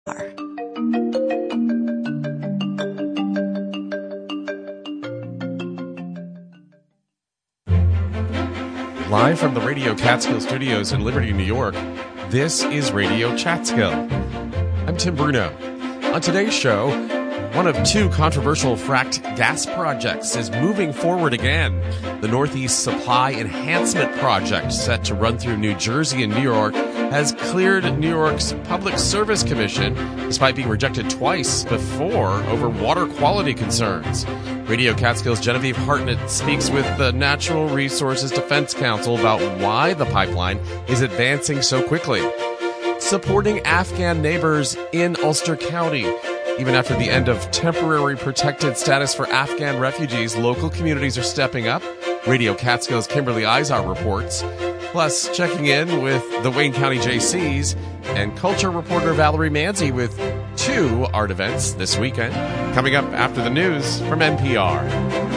Live from the Radio Catskill Studios in Liberty, New York, this is Radio Catskill. I'm Tim Bruno. On today's show, one of two controversial fracked gas projects is moving forward again. The Northeast Supply Enhancement Project, set to run through New Jersey and New York, has cleared New York's Public Service Commission despite being rejected twice before over water quality concerns. Radio Catskill's Genevieve Hartnett speaks with the Natural Resources Defense Council about why the pipeline is advancing so quickly. Supporting Afghan neighbors in Ulster County. Even after the end of temporary protected status for Afghan refugees, local communities are stepping up. Radio Catskill's Kimberly Izar reports. Plus, checking in with the Wayne County JCs and culture reporter Valerie Manzi with two art events this weekend. Coming up after the news from NPR.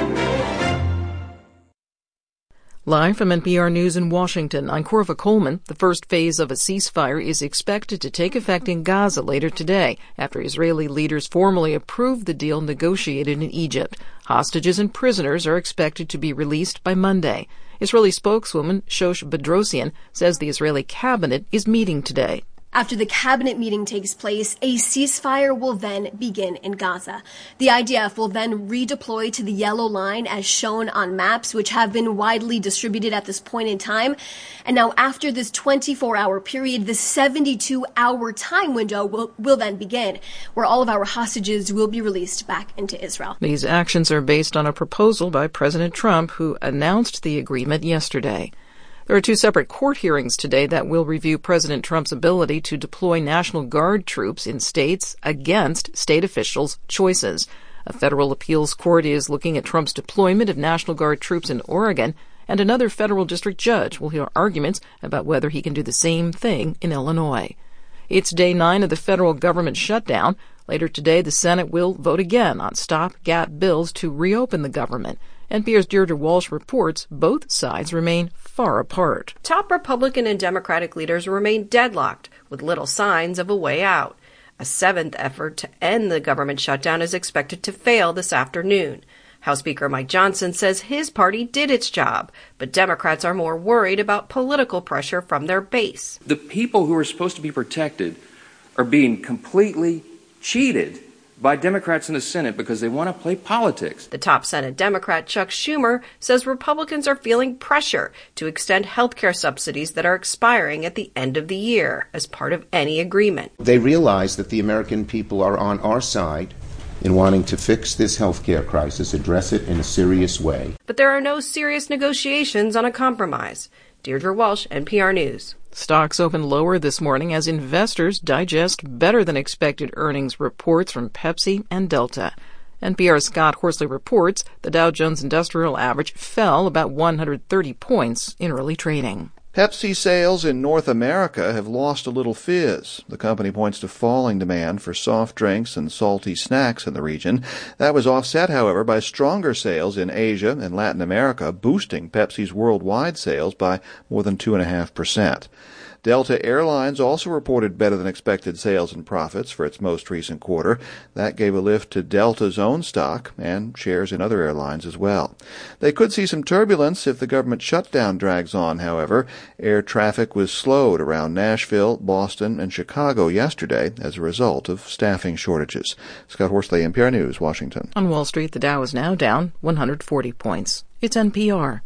Live from NPR News in Washington, I'm Corva Coleman. The first phase of a ceasefire is expected to take effect in Gaza later today, after Israeli leaders formally approved the deal negotiated in Egypt. Hostages and prisoners are expected to be released by Monday. Israeli spokeswoman Shosh Bedrosian says the Israeli cabinet is meeting today. After the cabinet meeting takes place, a ceasefire will then begin in Gaza. The IDF will then redeploy to the yellow line as shown on maps, which have been widely distributed at this point in time. And now after this 24-hour period, the 72-hour time window will then begin, where all of our hostages will be released back into Israel. These actions are based on a proposal by President Trump, who announced the agreement yesterday. There are two separate court hearings today that will review President Trump's ability to deploy National Guard troops in states against state officials' choices. A federal appeals court is looking at Trump's deployment of National Guard troops in Oregon, and another federal district judge will hear arguments about whether he can do the same thing in Illinois. It's day 9 of the federal government shutdown. Later today, the Senate will vote again on stopgap bills to reopen the government. NPR's Deirdre Walsh reports both sides remain far apart. Top Republican and Democratic leaders remain deadlocked, with little signs of a way out. A seventh effort to end the government shutdown is expected to fail this afternoon. House Speaker Mike Johnson says his party did its job, but Democrats are more worried about political pressure from their base. The people who are supposed to be protected are being completely cheated by Democrats in the Senate because they want to play politics. The top Senate Democrat, Chuck Schumer, says Republicans are feeling pressure to extend health care subsidies that are expiring at the end of the year as part of any agreement. They realize that the American people are on our side in wanting to fix this health care crisis, address it in a serious way. But there are no serious negotiations on a compromise. Deirdre Walsh, NPR News. Stocks opened lower this morning as investors digest better-than-expected earnings reports from Pepsi and Delta. NPR's Scott Horsley reports the Dow Jones Industrial Average fell about 130 points in early trading. Pepsi sales in North America have lost a little fizz. The company points to falling demand for soft drinks and salty snacks in the region. That was offset, however, by stronger sales in Asia and Latin America, boosting Pepsi's worldwide sales by more than 2.5%. Delta Airlines also reported better-than-expected sales and profits for its most recent quarter. That gave a lift to Delta's own stock and shares in other airlines as well. They could see some turbulence if the government shutdown drags on, however. Air traffic was slowed around Nashville, Boston, and Chicago yesterday as a result of staffing shortages. Scott Horsley, NPR News, Washington. On Wall Street, the Dow is now down 140 points. It's NPR.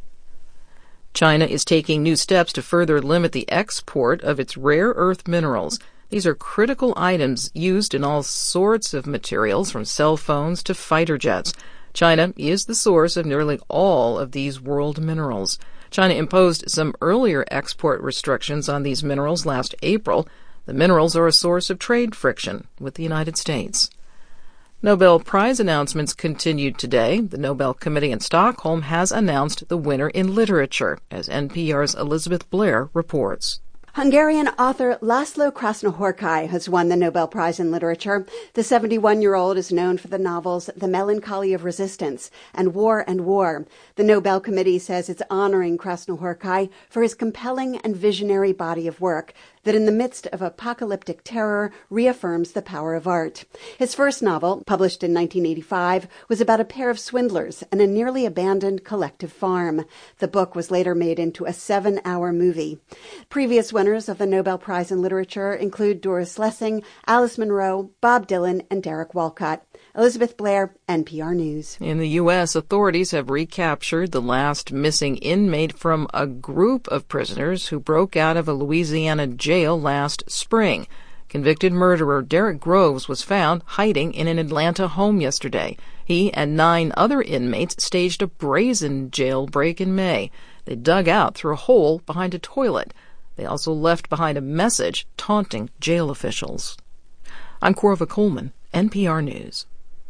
China is taking new steps to further limit the export of its rare earth minerals. These are critical items used in all sorts of materials, from cell phones to fighter jets. China is the source of nearly all of these world minerals. China imposed some earlier export restrictions on these minerals last April. The minerals are a source of trade friction with the United States. Nobel Prize announcements continued today. The Nobel Committee in Stockholm has announced the winner in literature, as NPR's Elizabeth Blair reports. Hungarian author Laszlo Krasznahorkai has won the Nobel Prize in Literature. The 71-year-old is known for the novels The Melancholy of Resistance and War and War. The Nobel Committee says it's honoring Krasznahorkai for his compelling and visionary body of work. that in the midst of apocalyptic terror reaffirms the power of art. His first novel, published in 1985, was about a pair of swindlers and a nearly abandoned collective farm. The book was later made into a 7-hour movie. Previous winners of the Nobel Prize in Literature include Doris Lessing, Alice Munro, Bob Dylan, and Derek Walcott. Elizabeth Blair, NPR News. In the U.S., authorities have recaptured the last missing inmate from a group of prisoners who broke out of a Louisiana jail last spring. Convicted murderer Derek Groves was found hiding in an Atlanta home yesterday. He and 9 other inmates staged a brazen jailbreak in May. They dug out through a hole behind a toilet. They also left behind a message taunting jail officials. I'm Corva Coleman, NPR News.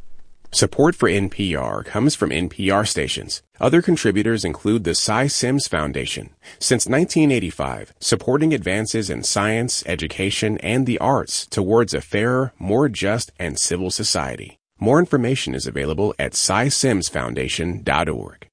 Support for NPR comes from NPR stations. Other contributors include the Cy Sims Foundation. Since 1985, supporting advances in science, education, and the arts towards a fairer, more just, and civil society. More information is available at cysimsfoundation.org.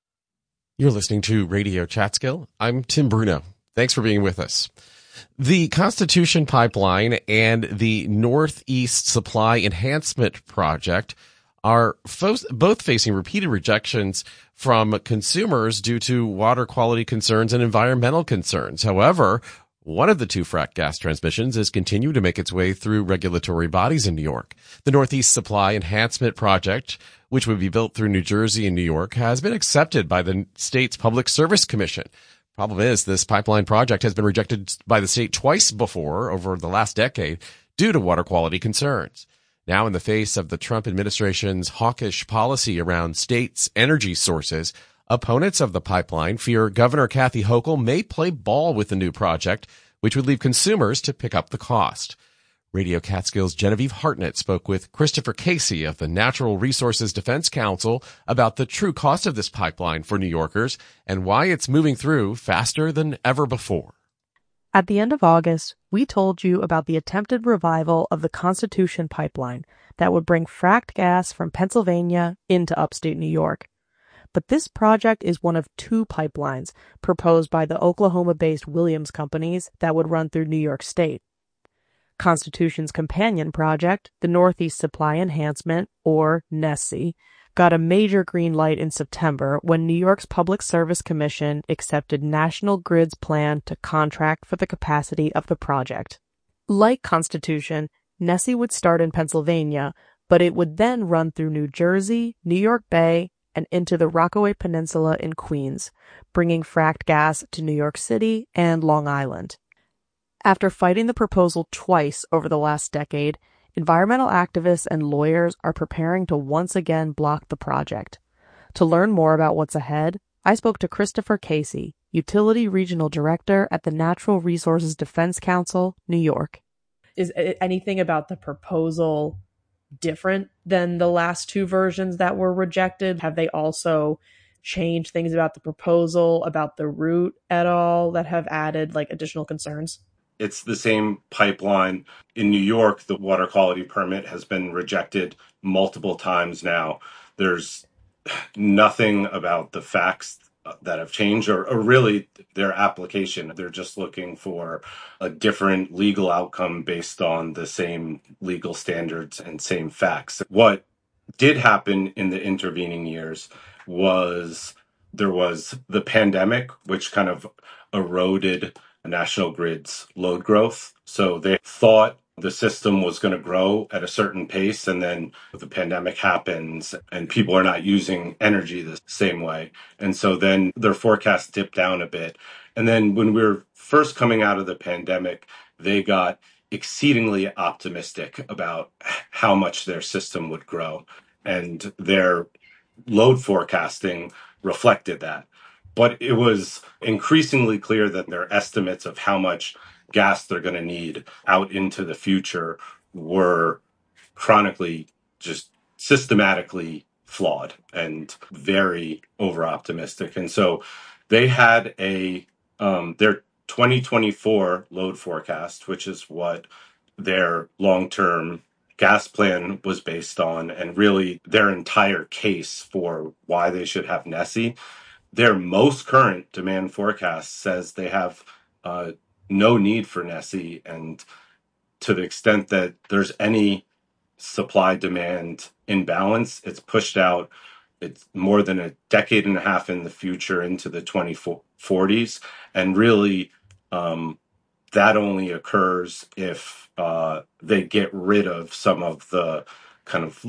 You're listening to Radio Chatskill. I'm Tim Bruno. Thanks for being with us. The Constitution Pipeline and the Northeast Supply Enhancement Project are both facing repeated rejections from consumers due to water quality concerns and environmental concerns. However, one of the 2 frack gas transmissions has continued to make its way through regulatory bodies in New York. The Northeast Supply Enhancement Project, which would be built through New Jersey and New York, has been accepted by the state's Public Service Commission. Problem is, this pipeline project has been rejected by the state twice before over the last decade due to water quality concerns. Now, in the face of the Trump administration's hawkish policy around states' energy sources, opponents of the pipeline fear Governor Kathy Hochul may play ball with the new project, which would leave consumers to pick up the cost. Radio Catskill's Genevieve Hartnett spoke with Christopher Casey of the Natural Resources Defense Council about the true cost of this pipeline for New Yorkers and why it's moving through faster than ever before. At the end of August, we told you about the attempted revival of the Constitution Pipeline that would bring fracked gas from Pennsylvania into upstate New York. But this project is one of 2 pipelines proposed by the Oklahoma-based Williams companies that would run through New York State. Constitution's companion project, the Northeast Supply Enhancement, or NESE, got a major green light in September when New York's Public Service Commission accepted National Grid's plan to contract for the capacity of the project. Like Constitution, NESE would start in Pennsylvania, but it would then run through New Jersey, New York Bay, and into the Rockaway Peninsula in Queens, bringing fracked gas to New York City and Long Island. After fighting the proposal twice over the last decade, environmental activists and lawyers are preparing to once again block the project. To learn more about what's ahead, I spoke to Christopher Casey, Utility Regional Director at the Natural Resources Defense Council, New York. Is anything about the proposal different than the last 2 versions that were rejected? Have they also changed things about the proposal, about the route at all that have added additional concerns? It's the same pipeline. In New York, the water quality permit has been rejected multiple times now. There's nothing about the facts that have changed or really their application. They're just looking for a different legal outcome based on the same legal standards and same facts. What did happen in the intervening years was there was the pandemic, which kind of eroded National Grid's load growth. So they thought the system was going to grow at a certain pace, and then the pandemic happens and people are not using energy the same way. And so then their forecast dipped down a bit. And then when we were first coming out of the pandemic, they got exceedingly optimistic about how much their system would grow. And their load forecasting reflected that. But it was increasingly clear that their estimates of how much gas they're going to need out into the future were chronically, just systematically flawed and very over-optimistic. And so they had their 2024 load forecast, which is what their long-term gas plan was based on, and really their entire case for why they should have NESE. Their most current demand forecast says they have no need for NESE, and to the extent that there's any supply-demand imbalance, it's pushed out. It's more than a decade and a half in the future into the 2040s. And really, that only occurs if they get rid of some of the kind of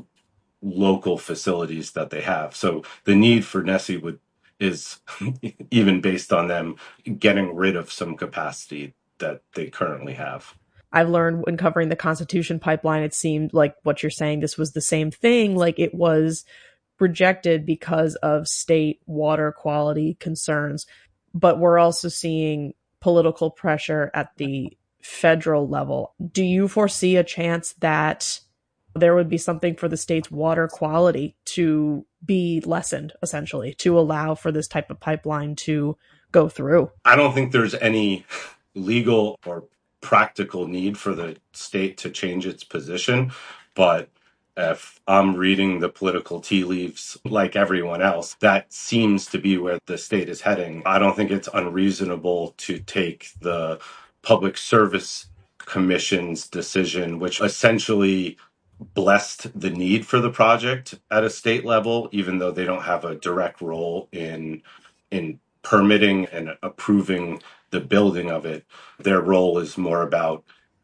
local facilities that they have. So the need for NESE is even based on them getting rid of some capacity that they currently have. I've learned when covering the Constitution Pipeline, it seemed like what you're saying, this was the same thing. Like it was rejected because of state water quality concerns. But we're also seeing political pressure at the federal level. Do you foresee a chance that there would be something for the state's water quality to be lessened, essentially, to allow for this type of pipeline to go through? I don't think there's any legal or practical need for the state to change its position, but if I'm reading the political tea leaves like everyone else, that seems to be where the state is heading. I don't think it's unreasonable to take the Public Service Commission's decision, which essentially blessed the need for the project at a state level, even though they don't have a direct role in permitting and approving the building of it. Their role is more about,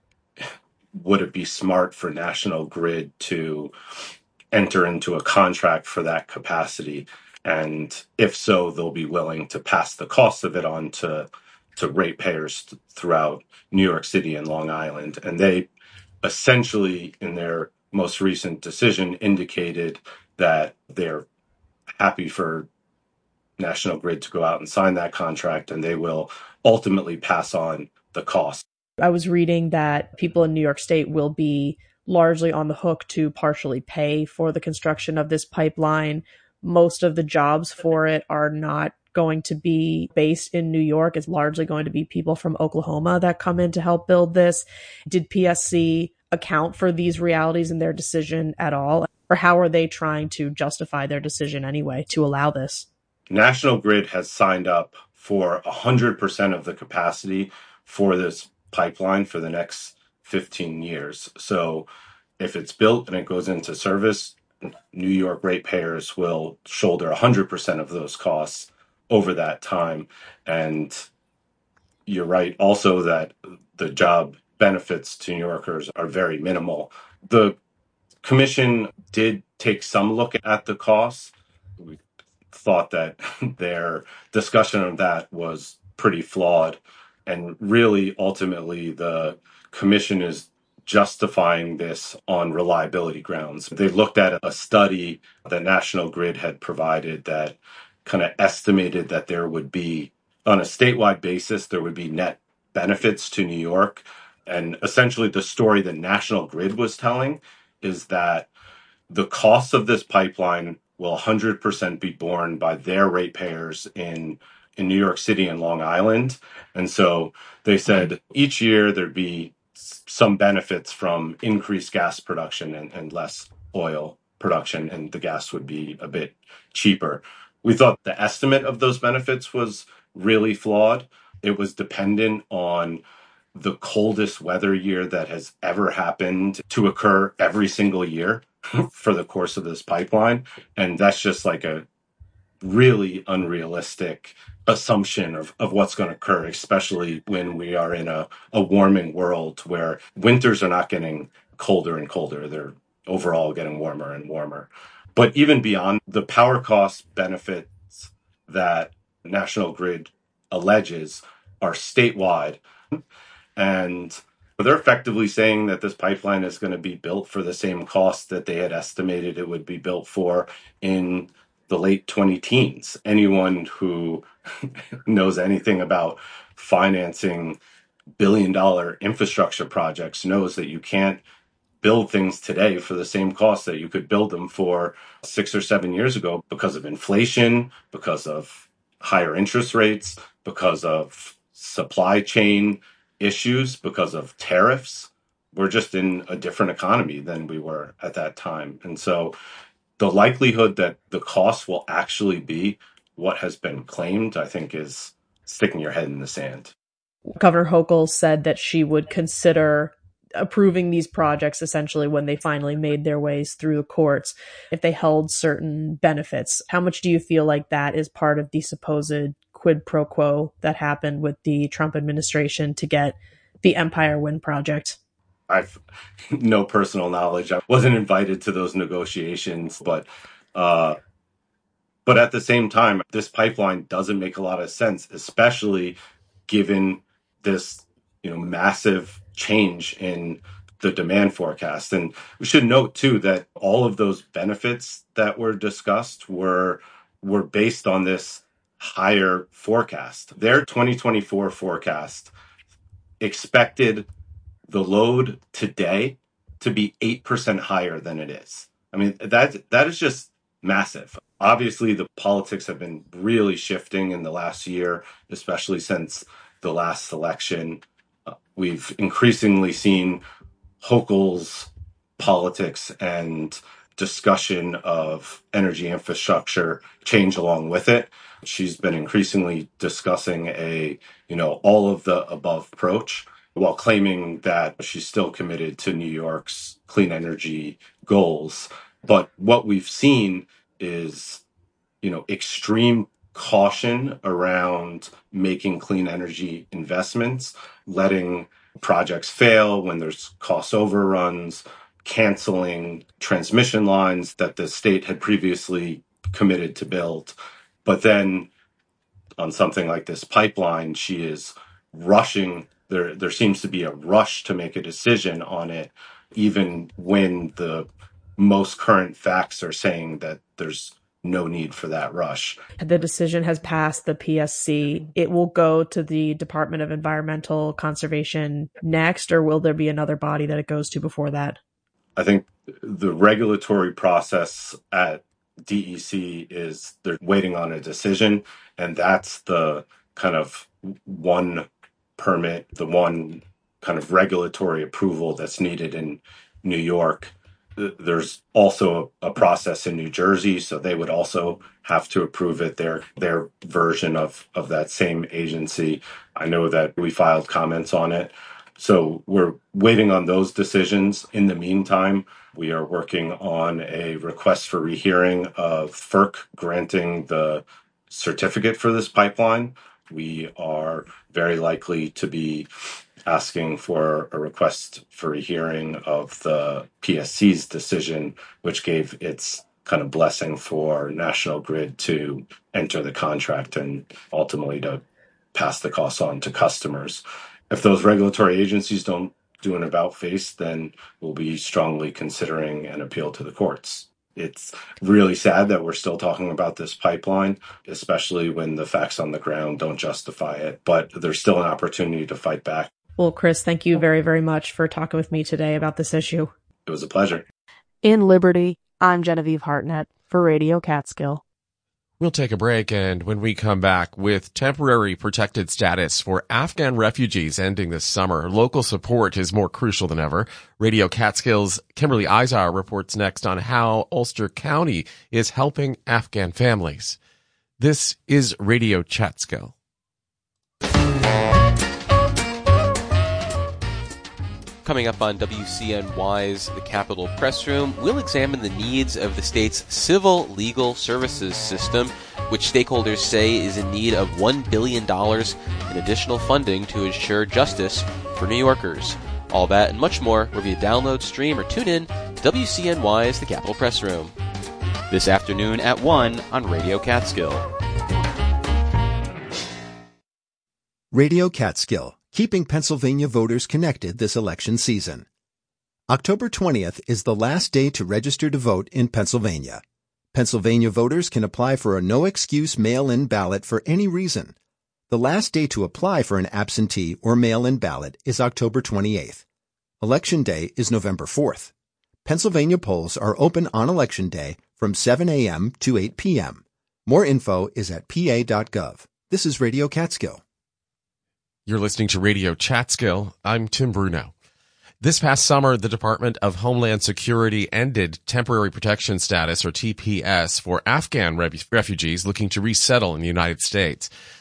would it be smart for National Grid to enter into a contract for that capacity? And if so, they'll be willing to pass the cost of it on to ratepayers throughout New York City and Long Island. And they essentially, in their most recent decision, indicated that they're happy for National Grid to go out and sign that contract, and they will ultimately pass on the cost. I was reading that people in New York State will be largely on the hook to partially pay for the construction of this pipeline. Most of the jobs for it are not going to be based in New York. It's largely going to be people from Oklahoma that come in to help build this. Did PSC account for these realities in their decision at all? Or how are they trying to justify their decision anyway to allow this? National Grid has signed up for 100% of the capacity for this pipeline for the next 15 years. So if it's built and it goes into service, New York ratepayers will shoulder 100% of those costs over that time. And you're right also that the job benefits to New Yorkers are very minimal. The commission did take some look at the costs. We thought that their discussion of that was pretty flawed. And really, ultimately, the commission is justifying this on reliability grounds. They looked at a study that National Grid had provided that kind of estimated that there would be, on a statewide basis, there would be net benefits to New York. And essentially, the story that National Grid was telling is that the cost of this pipeline will 100% be borne by their ratepayers in New York City and Long Island. And so they said each year there'd be some benefits from increased gas production and less oil production, and the gas would be a bit cheaper. We thought the estimate of those benefits was really flawed. It was dependent on the coldest weather year that has ever happened to occur every single year for the course of this pipeline. And that's just like a really unrealistic assumption of what's going to occur, especially when we are in a warming world where winters are not getting colder and colder. They're overall getting warmer and warmer. But even beyond the power cost benefits that National Grid alleges are statewide. And they're effectively saying that this pipeline is going to be built for the same cost that they had estimated it would be built for in the late 2010s. Anyone who knows anything about financing billion-dollar infrastructure projects knows that you can't build things today for the same cost that you could build them for 6 or 7 years ago because of inflation, because of higher interest rates, because of supply chain issues, because of tariffs. We're just in a different economy than we were at that time. And so the likelihood that the cost will actually be what has been claimed, I think, is sticking your head in the sand. Governor Hochul said that she would consider approving these projects essentially when they finally made their ways through the courts, if they held certain benefits. How much do you feel like that is part of the supposed quid pro quo that happened with the Trump administration to get the Empire Wind project? I've no personal knowledge. I wasn't invited to those negotiations, but at the same time, this pipeline doesn't make a lot of sense, especially given this, massive change in the demand forecast. And we should note too that all of those benefits that were discussed were based on this higher forecast. Their 2024 forecast expected the load today to be 8% higher than it is. I mean, that is just massive. Obviously, the politics have been really shifting in the last year, especially since the last election. We've increasingly seen Hochul's politics and discussion of energy infrastructure change along with it. She's been increasingly discussing all of the above approach, while claiming that she's still committed to New York's clean energy goals. But what we've seen is, extreme caution around making clean energy investments, letting projects fail when there's cost overruns, canceling transmission lines that the state had previously committed to build. But then on something like this pipeline, she is rushing. There seems to be a rush to make a decision on it, even when the most current facts are saying that there's no need for that rush. The decision has passed the PSC. It will go to the Department of Environmental Conservation next, or will there be another body that it goes to before that? I think the regulatory process at DEC is they're waiting on a decision, and that's the kind of one permit, the one kind of regulatory approval that's needed in New York. There's also a process in New Jersey, so they would also have to approve it, their version of that same agency. I know that we filed comments on it. So we're waiting on those decisions. In the meantime, we are working on a request for rehearing of FERC granting the certificate for this pipeline. We are very likely to be asking for a request for rehearing of the PSC's decision, which gave its kind of blessing for National Grid to enter the contract and ultimately to pass the costs on to customers. If those regulatory agencies don't do an about face, then we'll be strongly considering an appeal to the courts. It's really sad that we're still talking about this pipeline, especially when the facts on the ground don't justify it. But there's still an opportunity to fight back. Well, Chris, thank you very, very much for talking with me today about this issue. It was a pleasure. In Liberty, I'm Genevieve Hartnett for Radio Catskill. We'll take a break, and when we come back, with temporary protected status for Afghan refugees ending this summer, local support is more crucial than ever. Radio Catskill's Kimberly Izar reports next on how Ulster County is helping Afghan families. This is Radio Catskill. Coming up on WCNY's The Capitol Press Room, we'll examine the needs of the state's civil legal services system, which stakeholders say is in need of $1 billion in additional funding to ensure justice for New Yorkers. All that and much more wherever you download, stream, or tune in to WCNY's The Capitol Press Room. This afternoon at 1 on Radio Catskill. Radio Catskill, keeping Pennsylvania voters connected this election season. October 20th is the last day to register to vote in Pennsylvania. Pennsylvania voters can apply for a no-excuse mail-in ballot for any reason. The last day to apply for an absentee or mail-in ballot is October 28th. Election Day is November 4th. Pennsylvania polls are open on Election Day from 7 a.m. to 8 p.m. More info is at pa.gov. This is Radio Catskill. You're listening to Radio Catskill. I'm Tim Bruno. This past summer, the Department of Homeland Security ended temporary protection status, or TPS, for Afghan refugees looking to resettle in the United States.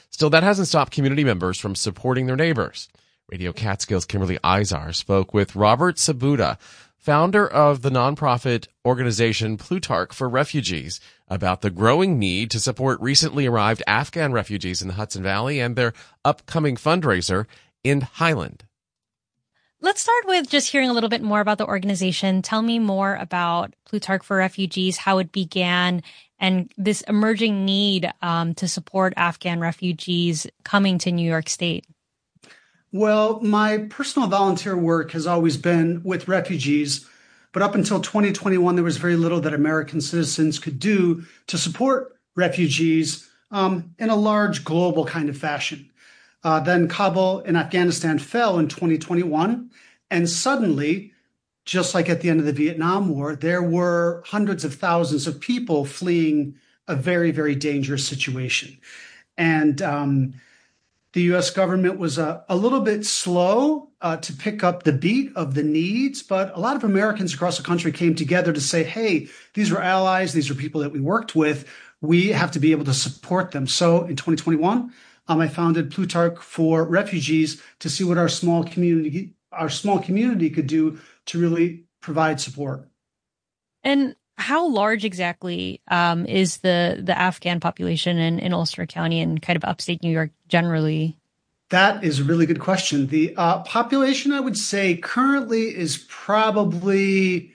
Still, that hasn't stopped community members from supporting their neighbors. Radio Catskill's Kimberly Izar spoke with Robert Sabuda, founder of the nonprofit organization Plutarch for Refugees, about the growing need to support recently arrived Afghan refugees in the Hudson Valley and their upcoming fundraiser in Highland. Let's start with just hearing a little bit more about the organization. Tell me more about Plutarch for Refugees, how it began, and this emerging need to support Afghan refugees coming to New York State. Well, my personal volunteer work has always been with refugees, but up until 2021, there was very little that American citizens could do to support refugees in a large global kind of fashion. Then Kabul and Afghanistan fell in 2021, and suddenly, just like at the end of the Vietnam War, there were hundreds of thousands of people fleeing a very, very dangerous situation. And the U.S. government was a little bit slow to pick up the beat of the needs, but a lot of Americans across the country came together to say, hey, these are allies, these are people that we worked with, we have to be able to support them. So in 2021, I founded Plutarch for Refugees to see what our small community could do to really provide support. And how large exactly is the Afghan population in Ulster County and kind of upstate New York generally? That is a really good question. The population, I would say, currently is probably,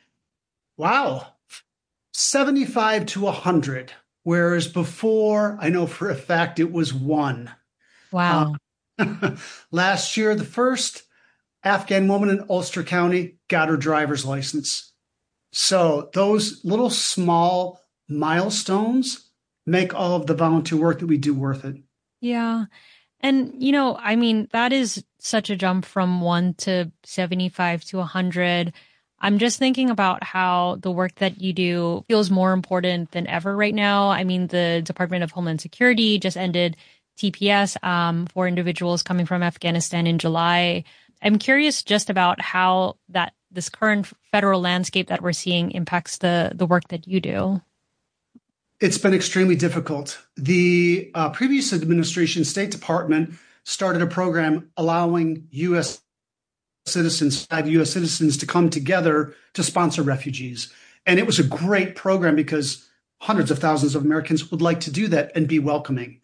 75 to 100. Whereas before, I know for a fact it was 1. Wow. Last year, the first Afghan woman in Ulster County got her driver's license. So those little small milestones make all of the volunteer work that we do worth it. Yeah. And, that is such a jump from 1 to 75 to 100. I'm just thinking about how the work that you do feels more important than ever right now. I mean, the Department of Homeland Security just ended TPS for individuals coming from Afghanistan in July. I'm curious just about how this current federal landscape that we're seeing impacts the work that you do. It's been extremely difficult. The previous administration, State Department, started a program allowing U.S. citizens to come together to sponsor refugees. And it was a great program because hundreds of thousands of Americans would like to do that and be welcoming.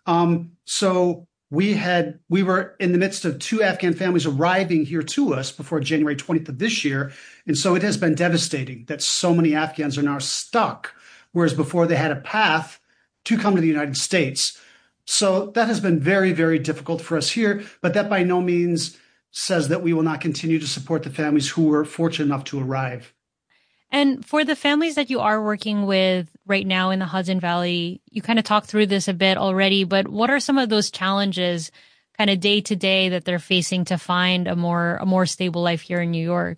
So we were in the midst of 2 Afghan families arriving here to us before January 20th of this year. And so it has been devastating that so many Afghans are now stuck, whereas before they had a path to come to the United States. So that has been very, very difficult for us here, but that by no means says that we will not continue to support the families who were fortunate enough to arrive. And for the families that you are working with right now in the Hudson Valley, you kind of talked through this a bit already, but what are some of those challenges kind of day to day that they're facing to find a more stable life here in New York?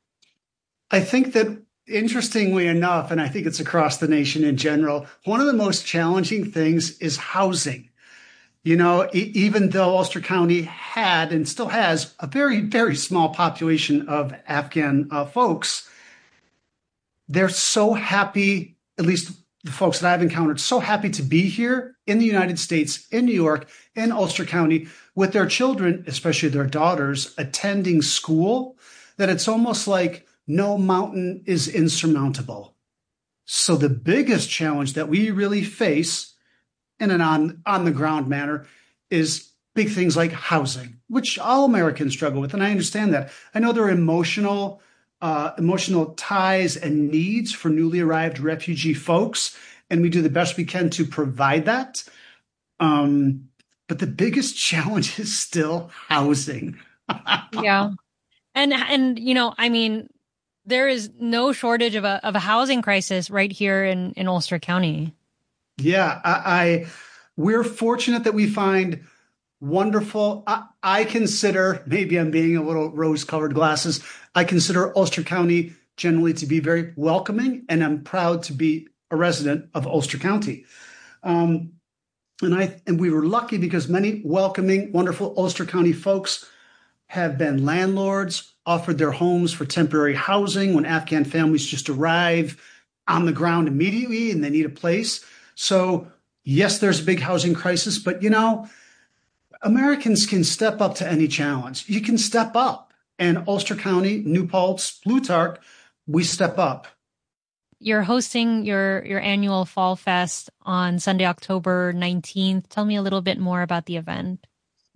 I think that, interestingly enough, and I think it's across the nation in general, one of the most challenging things is housing. Even though Ulster County had and still has a very, very small population of Afghan folks, they're so happy, at least the folks that I've encountered, so happy to be here in the United States, in New York, in Ulster County, with their children, especially their daughters, attending school, that it's almost like no mountain is insurmountable. So the biggest challenge that we really face in an on-the-ground manner is big things like housing, which all Americans struggle with. And I understand that. I know there are emotional ties and needs for newly arrived refugee folks, and we do the best we can to provide that. But the biggest challenge is still housing. Yeah. And there is no shortage of a housing crisis right here in Ulster County. Yeah, we're fortunate that we find wonderful. I consider, maybe I'm being a little rose-colored glasses, I consider Ulster County generally to be very welcoming, and I'm proud to be a resident of Ulster County. And we were lucky because many welcoming, wonderful Ulster County folks have been landlords, offered their homes for temporary housing when Afghan families just arrive on the ground immediately and they need a place. So Yes, there's a big housing crisis, but Americans can step up to any challenge. You can step up. And Ulster County, New Paltz, Plutarch, we step up. You're hosting your annual Fall Fest on Sunday, October 19th. Tell me a little bit more about the event.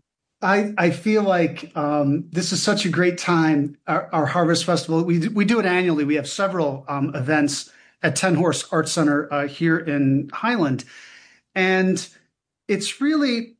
I feel like this is such a great time. Our Harvest Festival, we do it annually. We have several events at Ten Horse Arts Center here in Highland. And it's really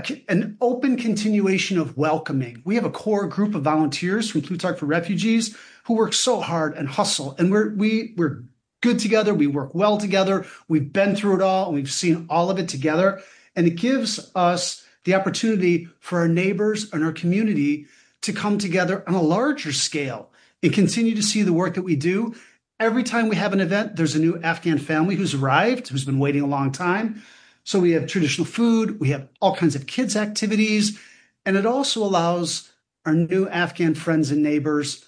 an open continuation of welcoming. We have a core group of volunteers from Plutarch for Refugees who work so hard and hustle. And we're good together. We work well together. We've been through it all and we've seen all of it together. And it gives us the opportunity for our neighbors and our community to come together on a larger scale and continue to see the work that we do. Every time we have an event, there's a new Afghan family who's arrived, who's been waiting a long time. So we have traditional food, we have all kinds of kids' activities, and it also allows our new Afghan friends and neighbors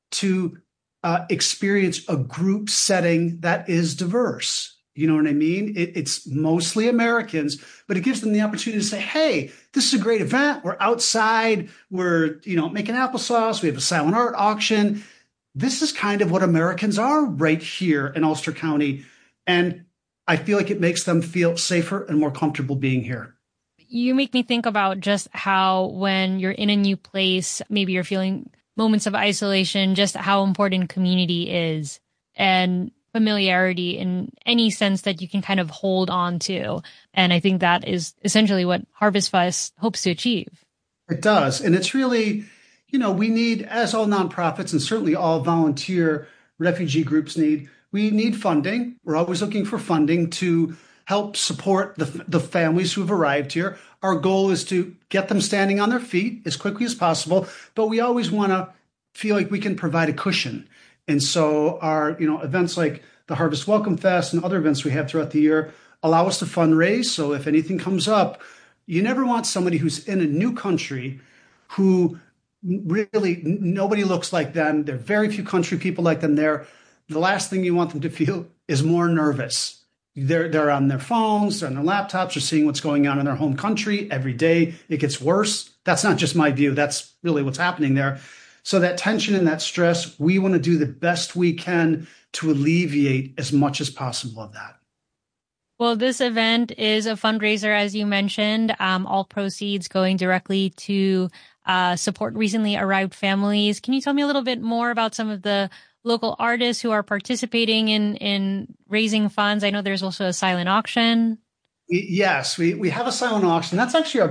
to experience a group setting that is diverse. You know what I mean? It's mostly Americans, but it gives them the opportunity to say, hey, this is a great event. We're outside. We're, making applesauce. We have a silent art auction. This is kind of what Americans are right here in Ulster County. And I feel like it makes them feel safer and more comfortable being here. You make me think about just how when you're in a new place, maybe you're feeling moments of isolation, just how important community is and familiarity in any sense that you can kind of hold on to. And I think that is essentially what Harvest Fest hopes to achieve. It does. And it's really, we need, as all nonprofits and certainly all volunteer refugee groups need, we need funding. We're always looking for funding to help support the families who have arrived here. Our goal is to get them standing on their feet as quickly as possible, but we always want to feel like we can provide a cushion. And so our, events like the Harvest Welcome Fest and other events we have throughout the year allow us to fundraise. So if anything comes up, you never want somebody who's in a new country who really nobody looks like them. There are very few country people like them there. The last thing you want them to feel is more nervous. They're on their phones, they're on their laptops, they're seeing what's going on in their home country every day. It gets worse. That's not just my view. That's really what's happening there. So that tension and that stress, we want to do the best we can to alleviate as much as possible of that. Well, this event is a fundraiser, as you mentioned, all proceeds going directly to support recently arrived families. Can you tell me a little bit more about some of the local artists who are participating in raising funds? I know there's also a silent auction. Yes, we have a silent auction. That's actually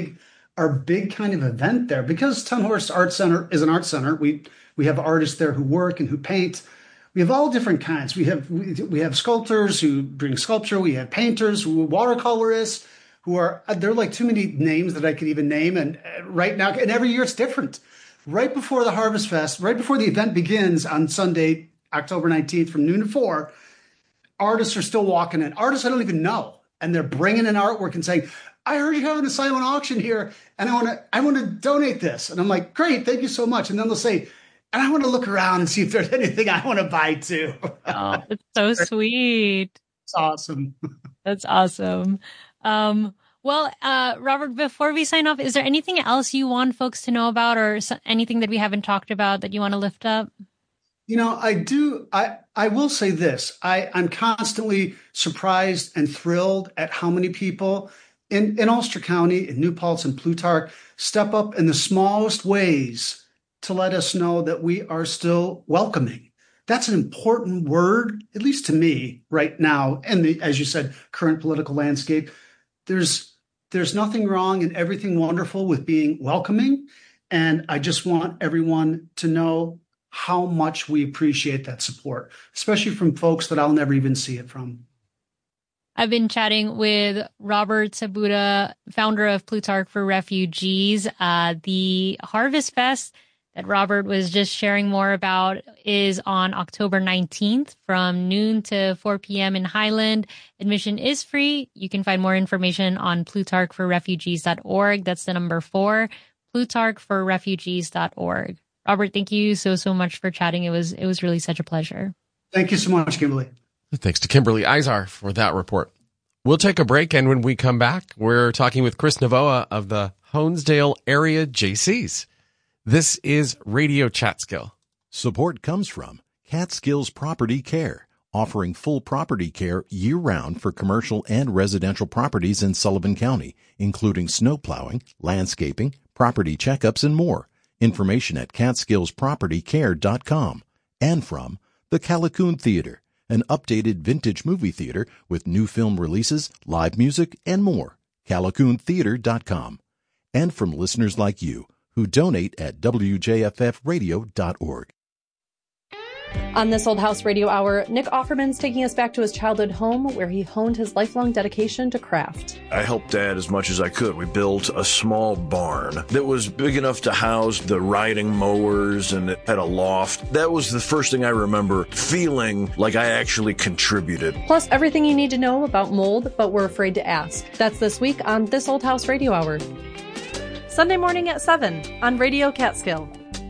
our big kind of event there, because Ten Horse Art Center is an art center. We have artists there who work and who paint. We have all different kinds. We have sculptors who bring sculpture. We have painters, watercolorists they're like too many names that I could even name. And right now, and every year it's different. Right before the Harvest Fest, right before the event begins on Sunday, October 19th from noon to 4, artists are still walking in. Artists I don't even know. And they're bringing in artwork and saying, I heard you're having a silent auction here, and I want to donate this. And I'm like, great, thank you so much. And then they'll say, and I want to look around and see if there's anything I want to buy too. Oh, that's so sweet. It's awesome. That's awesome. Well, Robert, before we sign off, is there anything else you want folks to know about, or anything that we haven't talked about that you want to lift up? I do. I will say this. I'm constantly surprised and thrilled at how many people in Ulster County, in New Paltz and Plutarch, step up in the smallest ways to let us know that we are still welcoming. That's an important word, at least to me right now, and as you said, current political landscape. There's nothing wrong and everything wonderful with being welcoming. And I just want everyone to know how much we appreciate that support, especially from folks that I'll never even see it from. I've been chatting with Robert Sabuda, founder of Plutarch for Refugees. The Harvest Fest that Robert was just sharing more about is on October 19th from noon to 4 p.m. in Highland. Admission is free. You can find more information on plutarchforrefugees.org. That's the number 4, plutarchforrefugees.org. Robert, thank you so much for chatting. It was really such a pleasure. Thank you so much, Kimberly. Thanks to Kimberly Izar for that report. We'll take a break, and when we come back, we're talking with Chris Navoa of the Honesdale Area Jaycees. This is Radio Catskill. Support comes from Catskills Property Care, offering full property care year-round for commercial and residential properties in Sullivan County, including snow plowing, landscaping, property checkups, and more. Information at catskillspropertycare.com. And from the Callicoon Theater, an updated vintage movie theater with new film releases, live music, and more. CallicoonTheater.com. And from listeners like you who donate at WJFFradio.org. On This Old House Radio Hour, Nick Offerman's taking us back to his childhood home where he honed his lifelong dedication to craft. I helped Dad as much as I could. We built a small barn that was big enough to house the riding mowers, and it had a loft. That was the first thing I remember feeling like I actually contributed. Plus, everything you need to know about mold, but we're afraid to ask. That's this week on This Old House Radio Hour. Sunday morning at 7 on Radio Catskill.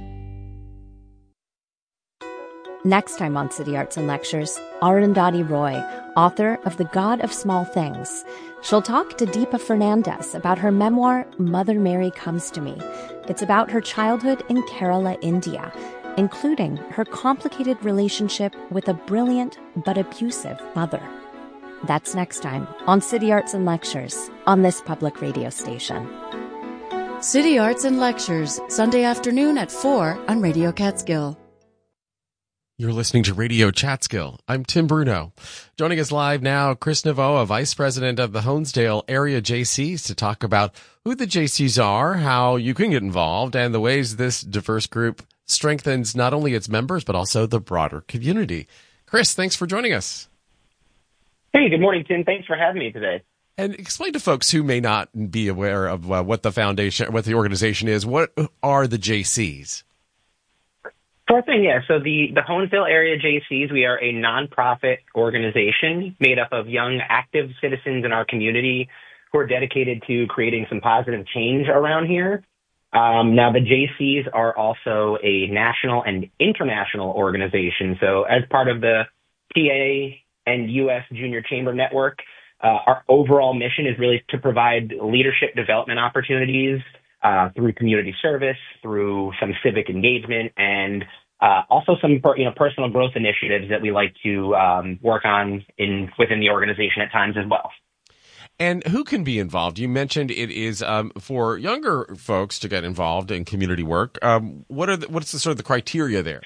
Next time on City Arts and Lectures, Arundhati Roy, author of The God of Small Things. She'll talk to Deepa Fernandez about her memoir, Mother Mary Comes to Me. It's about her childhood in Kerala, India, including her complicated relationship with a brilliant but abusive mother. That's next time on City Arts and Lectures on this public radio station. City Arts and Lectures, Sunday afternoon at 4 on Radio Catskill. You're listening to Radio Catskill. I'm Tim Bruno. Joining us live now, Chris Navoa, Vice President of the Honesdale Area Jaycees, to talk about who the Jaycees are, how you can get involved, and the ways this diverse group strengthens not only its members, but also the broader community. Chris, thanks for joining us. Hey, good morning, Tim. Thanks for having me today. And explain to folks who may not be aware of what the foundation, what the organization is. What are the Jaycees? Sure thing, yeah. So the Honesdale Area Jaycees, we are a nonprofit organization made up of young, active citizens in our community who are dedicated to creating some positive change around here. Now, the Jaycees are also a national and international organization. So as part of the PA and U.S. Junior Chamber Network, our overall mission is really to provide leadership development opportunities through community service, through some civic engagement, and also some personal growth initiatives that we like to work on within the organization at times as well. And who can be involved? You mentioned it is for younger folks to get involved in community work. What's the sort of the criteria there?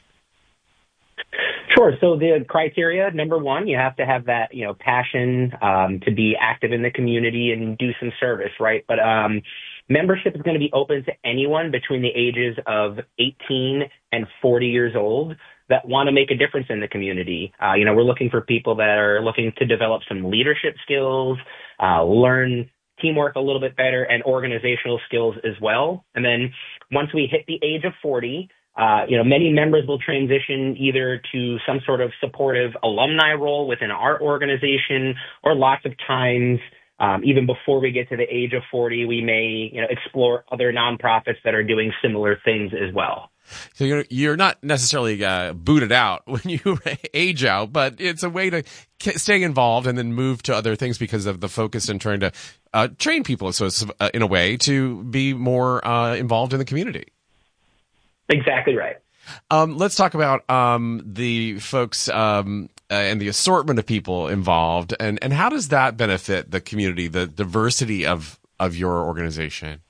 Sure. So the criteria, number one, you have to have that, passion to be active in the community and do some service, right? But membership is going to be open to anyone between the ages of 18 and 40 years old that want to make a difference in the community. We're looking for people that are looking to develop some leadership skills, learn teamwork a little bit better, and organizational skills as well. And then once we hit the age of 40, many members will transition either to some sort of supportive alumni role within our organization, or lots of times, even before we get to the age of 40, we may, explore other nonprofits that are doing similar things as well. So you're not necessarily booted out when you age out, but it's a way to stay involved and then move to other things because of the focus in trying to train people, so in a way, to be more involved in the community. Exactly right. Let's talk about the folks and the assortment of people involved, and how does that benefit the community, the diversity of your organization?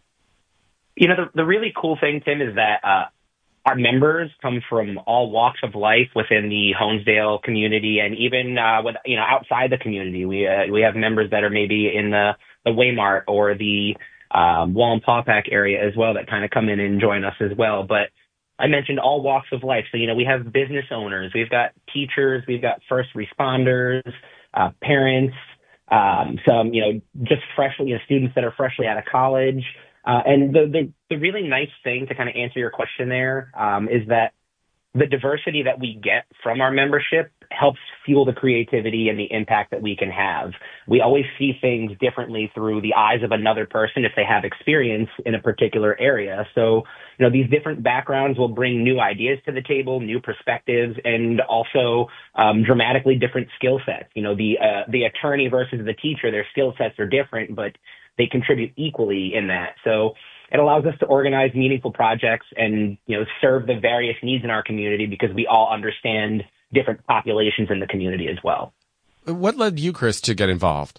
The really cool thing, Tim, is that our members come from all walks of life within the Honesdale community, and even outside the community. We have members that are maybe in the Waymart or the Wallenpaupack area as well that kind of come in and join us as well. But I mentioned all walks of life. So, we have business owners, we've got teachers, we've got first responders, parents, some, just freshly, students that are freshly out of college. And the really nice thing to kind of answer your question there is that the diversity that we get from our membership helps fuel the creativity and the impact that we can have. We always see things differently through the eyes of another person if they have experience in a particular area. So, these different backgrounds will bring new ideas to the table, new perspectives, and also dramatically different skill sets. The attorney versus the teacher, their skill sets are different, but they contribute equally in that. So it allows us to organize meaningful projects and, serve the various needs in our community because we all understand different populations in the community as well. What led you, Chris, to get involved?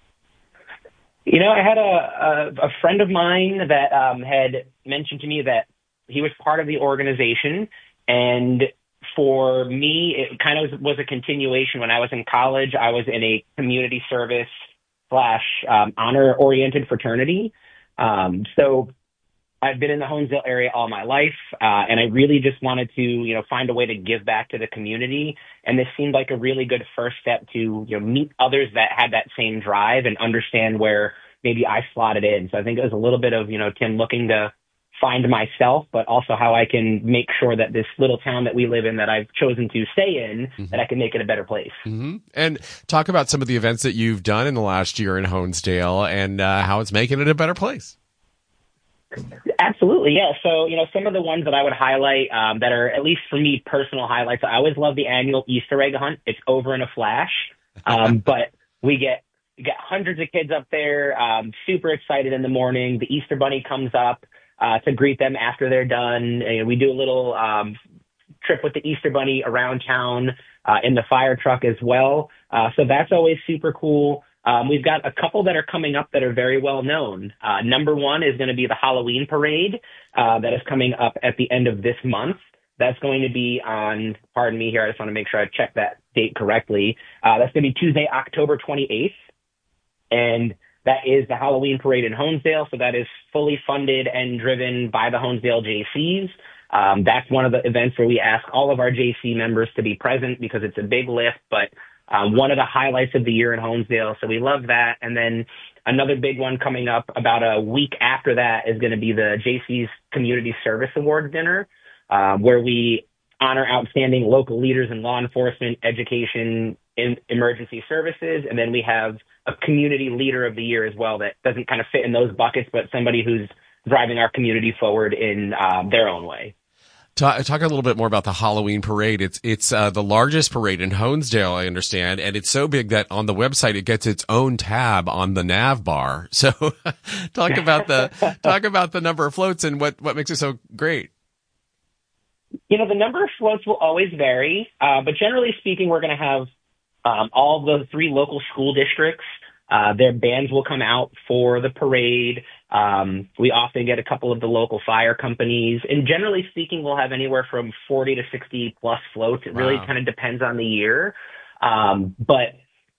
I had a friend of mine that had mentioned to me that he was part of the organization. And for me, it kind of was a continuation. When I was in college, I was in a community service / honor-oriented fraternity. So I've been in the Honesdale area all my life, and I really just wanted to, find a way to give back to the community. And this seemed like a really good first step to, meet others that had that same drive and understand where maybe I slotted in. So I think it was a little bit of, Tim, looking to find myself, but also how I can make sure that this little town that we live in that I've chosen to stay in, that I can make it a better place. Mm-hmm. And talk about some of the events that you've done in the last year in Honesdale and how it's making it a better place. Absolutely, yeah. So, some of the ones that I would highlight that are, at least for me, personal highlights, I always love the annual Easter egg hunt. It's over in a flash, but we get hundreds of kids up there, super excited in the morning. The Easter Bunny comes up to greet them after they're done. And we do a little trip with the Easter Bunny around town in the fire truck as well. So that's always super cool. We've got a couple that are coming up that are very well known. Number one is going to be the Halloween parade that is coming up at the end of this month. That's going to be on, pardon me here, I just want to make sure I check that date correctly. That's going to be Tuesday, October 28th. And that is the Halloween parade in Honesdale. So that is fully funded and driven by the Honesdale JCs. That's one of the events where we ask all of our JC members to be present because it's a big lift, but one of the highlights of the year in Honesdale. So we love that. And then another big one coming up about a week after that is going to be the JC's Community Service Awards dinner, where we honor outstanding local leaders in law enforcement, education, in emergency services. And then we have a community leader of the year as well that doesn't kind of fit in those buckets, but somebody who's driving our community forward in their own way. Talk a little bit more about the Halloween parade. It's the largest parade in Honesdale, I understand, and it's so big that on the website it gets its own tab on the nav bar. So, talk about the number of floats and what makes it so great. The number of floats will always vary, but generally speaking, we're going to have all the 3 local school districts. Their bands will come out for the parade. We often get a couple of the local fire companies. And generally speaking, we'll have anywhere from 40 to 60 plus floats. It really kind of depends on the year. But,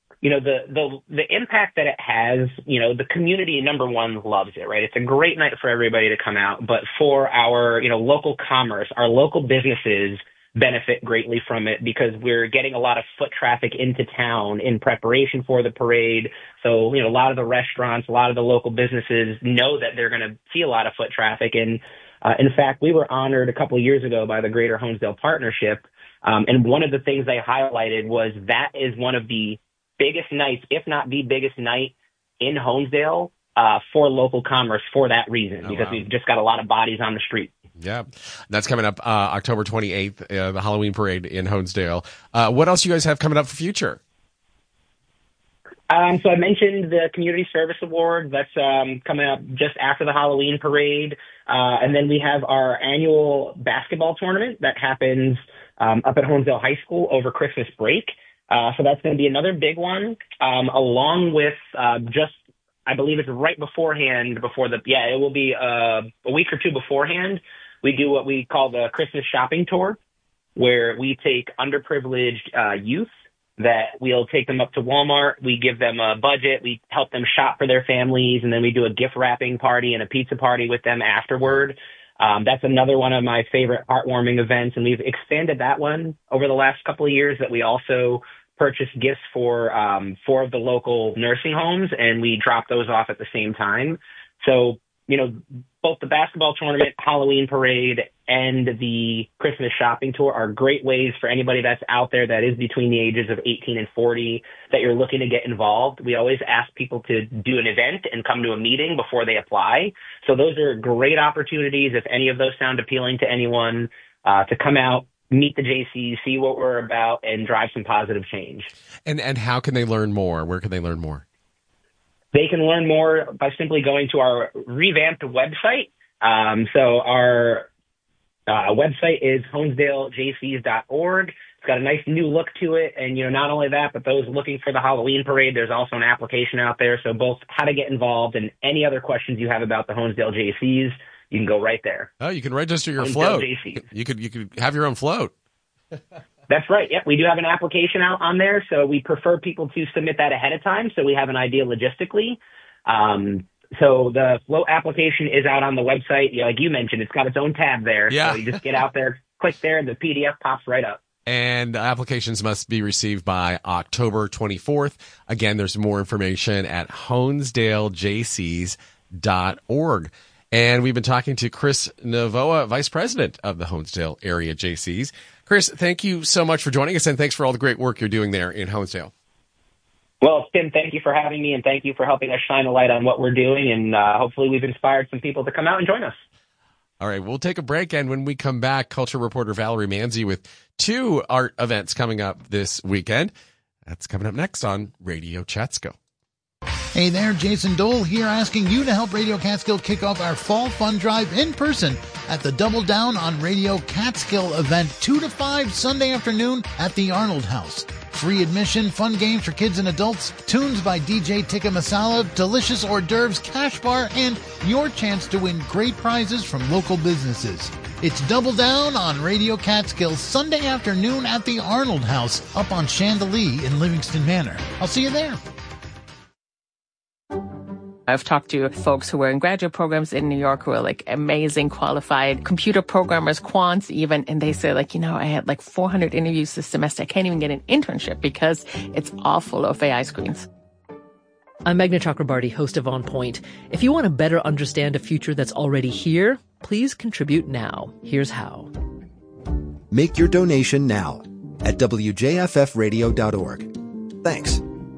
the impact that it has, the community, number one, loves it, right? It's a great night for everybody to come out. But for our, local commerce, our local businesses benefit greatly from it because we're getting a lot of foot traffic into town in preparation for the parade. So, a lot of the restaurants, a lot of the local businesses know that they're going to see a lot of foot traffic. And in fact, we were honored a couple of years ago by the Greater Honesdale Partnership. And one of the things they highlighted was that is one of the biggest nights, if not the biggest night in Honesdale for local commerce for that reason, because we've just got a lot of bodies on the street. Yeah, that's coming up October 28th, the Halloween parade in Honesdale. What else you guys have coming up for future? So I mentioned the Community Service Award. That's coming up just after the Halloween parade. And then we have our annual basketball tournament that happens up at Honesdale High School over Christmas break. So that's going to be another big one, along with I believe it's right beforehand, it will be a week or two beforehand. We do what we call the Christmas shopping tour, where we take underprivileged youth that we'll take them up to Walmart. We give them a budget. We help them shop for their families. And then we do a gift wrapping party and a pizza party with them afterward. That's another one of my favorite heartwarming events. And we've expanded that one over the last couple of years that we also purchase gifts for 4 of the local nursing homes, and we drop those off at the same time. So, both the basketball tournament, Halloween parade, and the Christmas shopping tour are great ways for anybody that's out there that is between the ages of 18 and 40 that you're looking to get involved. We always ask people to do an event and come to a meeting before they apply. So those are great opportunities, if any of those sound appealing to anyone, to come out, meet the JCs, see what we're about, and drive some positive change. And how can they learn more? Where can they learn more? They can learn more by simply going to our revamped website. So our website is honesdalejcs.org. It's got a nice new look to it. And, not only that, but those looking for the Halloween parade, there's also an application out there. So both how to get involved and any other questions you have about the Honesdale JCs, you can go right there. Oh, you can register your Honesdale float. JCs. You could have your own float. That's right. Yep. We do have an application out on there. So we prefer people to submit that ahead of time so we have an idea logistically. So the float application is out on the website. Like you mentioned, it's got its own tab there. Yeah. So you just get out there, click there, and the PDF pops right up. And applications must be received by October 24th. Again, there's more information at honesdalejcs.org. And we've been talking to Chris Novoa, Vice President of the Honesdale Area JCs. Chris, thank you so much for joining us, and thanks for all the great work you're doing there in Honesdale. Well, Tim, thank you for having me, and thank you for helping us shine a light on what we're doing, and hopefully we've inspired some people to come out and join us. All right, we'll take a break, and when we come back, culture reporter Valerie Manzi with 2 art events coming up this weekend. That's coming up next on Radio Chatskill. Hey there, Jason Dole here, asking you to help Radio Catskill kick off our Fall Fun Drive in person at the Double Down on Radio Catskill event 2 to 5 Sunday afternoon at the Arnold House. Free admission, fun games for kids and adults, tunes by DJ Tikka Masala, delicious hors d'oeuvres, cash bar, and your chance to win great prizes from local businesses. It's Double Down on Radio Catskill Sunday afternoon at the Arnold House up on Chandelier in Livingston Manor. I'll see you there. I've talked to folks who were in graduate programs in New York who are like amazing, qualified computer programmers, quants even, and they say I had 400 interviews this semester. I can't even get an internship because it's all full of AI screens. I'm Meghna Chakrabarty, host of On Point. If you want to better understand a future that's already here, please contribute now. Here's how. Make your donation now at wjffradio.org. Thanks.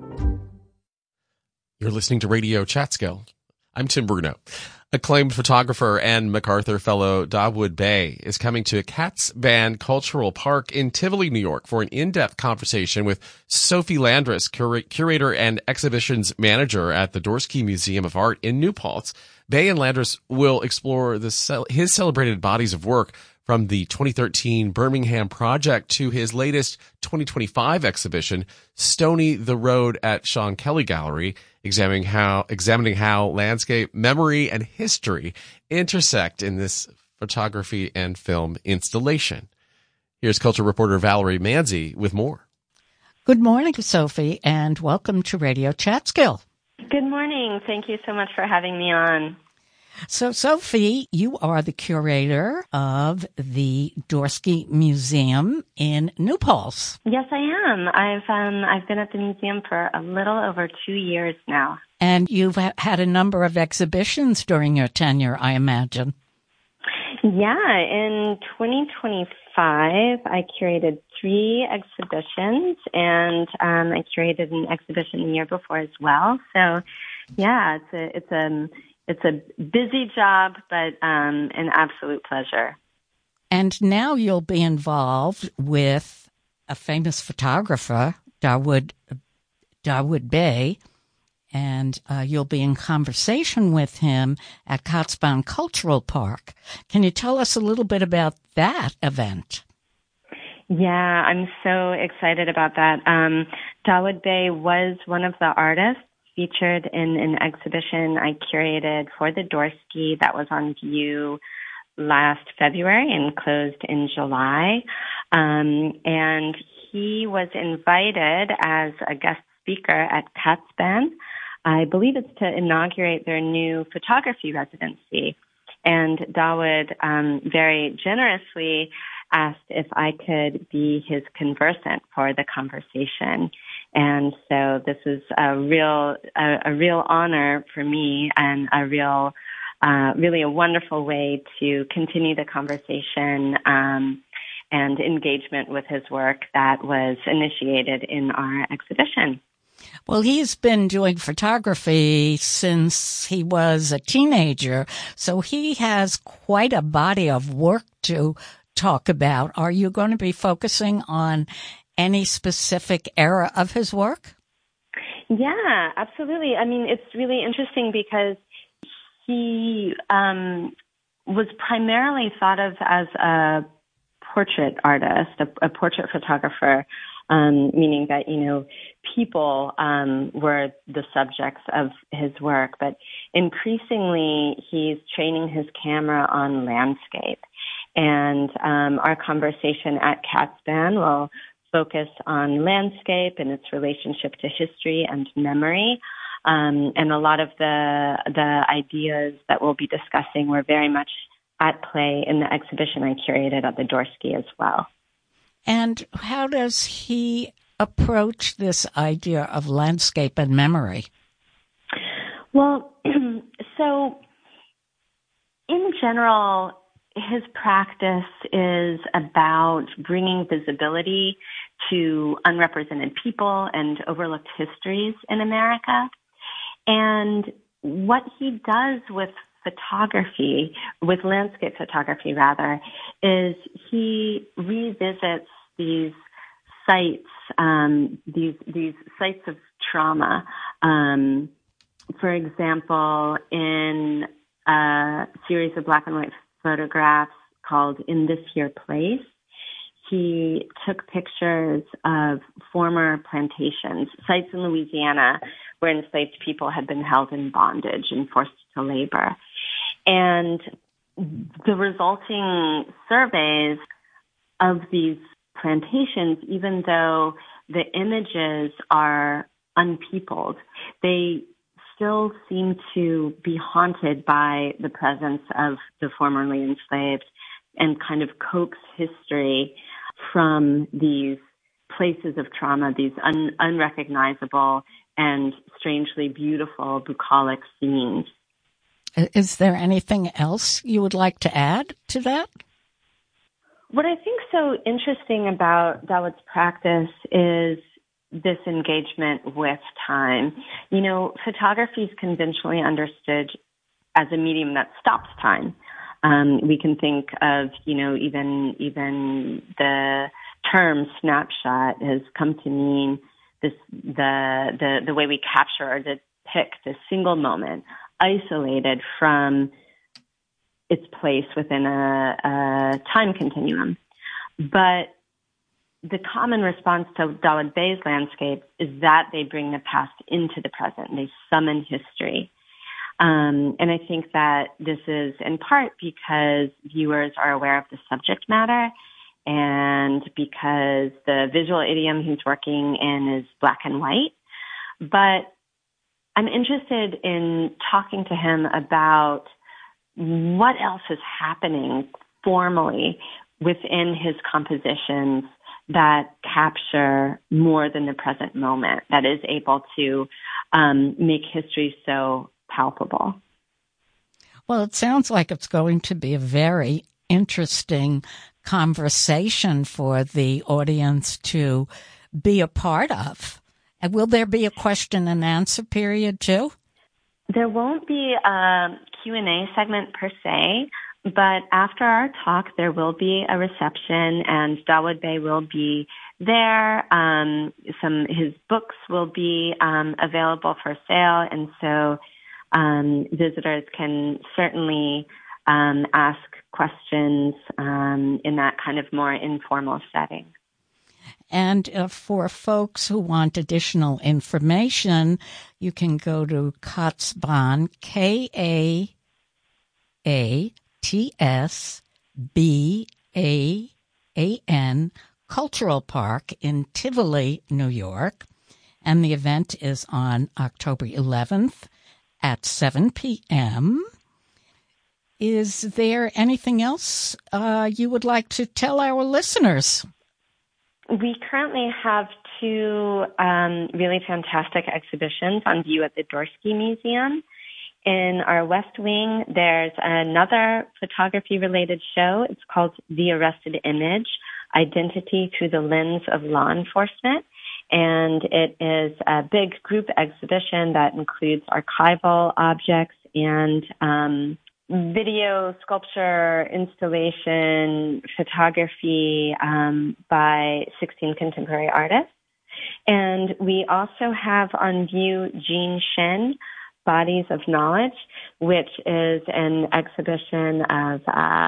You're listening to Radio Chatskill. I'm Tim Bruno. Acclaimed photographer and MacArthur Fellow Dawood Bey is coming to Katz Band Cultural Park in Tivoli, New York for an in-depth conversation with Sophie Landris, curator and exhibitions manager at the Dorsky Museum of Art in New Paltz. Bey and Landris will explore his celebrated bodies of work from the 2013 Birmingham project to his latest 2025 exhibition, Stony the Road at Sean Kelly Gallery, examining how landscape, memory, and history intersect in this photography and film installation. Here's culture reporter Valerie Manzi with more. Good morning, Sophie, and welcome to Radio Chatskill. Good morning. Thank you so much for having me on. So, Sophie, you are the curator of the Dorsky Museum in New Paltz. Yes, I am. I've been at the museum for a little over 2 years now. And you've had a number of exhibitions during your tenure, I imagine. Yeah, in 2025, I curated 3 exhibitions, and I curated an exhibition the year before as well. So, yeah, it's a busy job, but an absolute pleasure. And now you'll be involved with a famous photographer, Dawood Bey, and you'll be in conversation with him at Katz Band Cultural Park. Can you tell us a little bit about that event? Yeah, I'm so excited about that. Dawood Bey was one of the artists featured in an exhibition I curated for the Dorsky that was on view last February and closed in July. And he was invited as a guest speaker at Katz Band. I believe it's to inaugurate their new photography residency. And Dawood very generously asked if I could be his conversant for the conversation. And so this is a real honor for me and a real really a wonderful way to continue the conversation and engagement with his work that was initiated in our exhibition. Well, he's been doing photography since he was a teenager, so he has quite a body of work to talk about. Are you going to be focusing on any specific era of his work? Yeah, absolutely. I mean, it's really interesting because he was primarily thought of as a portrait artist, a portrait photographer, meaning that, people were the subjects of his work. But increasingly, he's training his camera on landscape. And our conversation at Catspan will focus on landscape and its relationship to history and memory. And a lot of the ideas that we'll be discussing were very much at play in the exhibition I curated at the Dworsky as well. And how does he approach this idea of landscape and memory? Well, so in general, his practice is about bringing visibility to unrepresented people and overlooked histories in America. And what he does with photography, with landscape photography rather, is he revisits these sites, these sites of trauma. For example, in a series of black and white photographs called In This Here Place, he took pictures of former plantations, sites in Louisiana where enslaved people had been held in bondage and forced to labor. And the resulting surveys of these plantations, even though the images are unpeopled, they still seem to be haunted by the presence of the formerly enslaved and kind of coax history from these places of trauma, these unrecognizable and strangely beautiful bucolic scenes. Is there anything else you would like to add to that? What I think so interesting about Dawood's practice is this engagement with time. Photography is conventionally understood as a medium that stops time. We can think of, even the term snapshot has come to mean this, the way we capture or depict a single moment isolated from its place within a time continuum. But the common response to Dawood Bey's landscape is that they bring the past into the present. They summon history. And I think that this is in part because viewers are aware of the subject matter and because the visual idiom he's working in is black and white. But I'm interested in talking to him about what else is happening formally within his compositions that capture more than the present moment, that is able to make history so palpable. Well, it sounds like it's going to be a very interesting conversation for the audience to be a part of. And will there be a question and answer period too? There won't be a Q&A segment per se, but after our talk, there will be a reception and Dawood Bey will be there. His books will be available for sale, and so visitors can certainly ask questions in that kind of more informal setting. And for folks who want additional information, you can go to Catsban, KAATSBAAN Cultural Park in Tivoli, New York. And the event is on October 11th at 7 p.m. Is there anything else you would like to tell our listeners? We currently have two really fantastic exhibitions on view at the Dworsky Museum. In our West Wing, there's another photography-related show. It's called The Arrested Image, Identity Through the Lens of Law Enforcement. And it is a big group exhibition that includes archival objects and video, sculpture, installation, photography by 16 contemporary artists. And we also have on view Jean Shen, Bodies of Knowledge, which is an exhibition of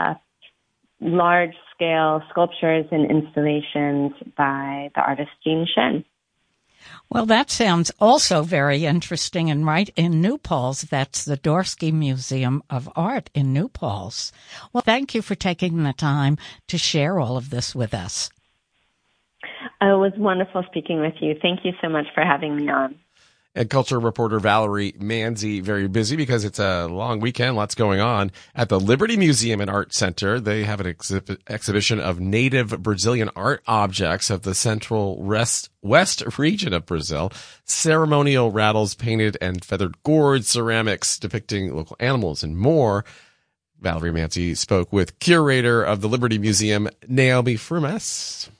large-scale sculptures and installations by the artist Jean Shen. Well, that sounds also very interesting. And right in New Paltz, that's the Dorsky Museum of Art in New Paltz. Well, thank you for taking the time to share all of this with us. It was wonderful speaking with you. Thank you so much for having me on. And culture reporter Valerie Manzi, very busy because it's a long weekend, lots going on. At the Liberty Museum and Art Center, they have an exhibition of native Brazilian art objects of the central west region of Brazil, ceremonial rattles, painted and feathered gourds, ceramics depicting local animals, and more. Valerie Manzi spoke with curator of the Liberty Museum, Naomi Frumes.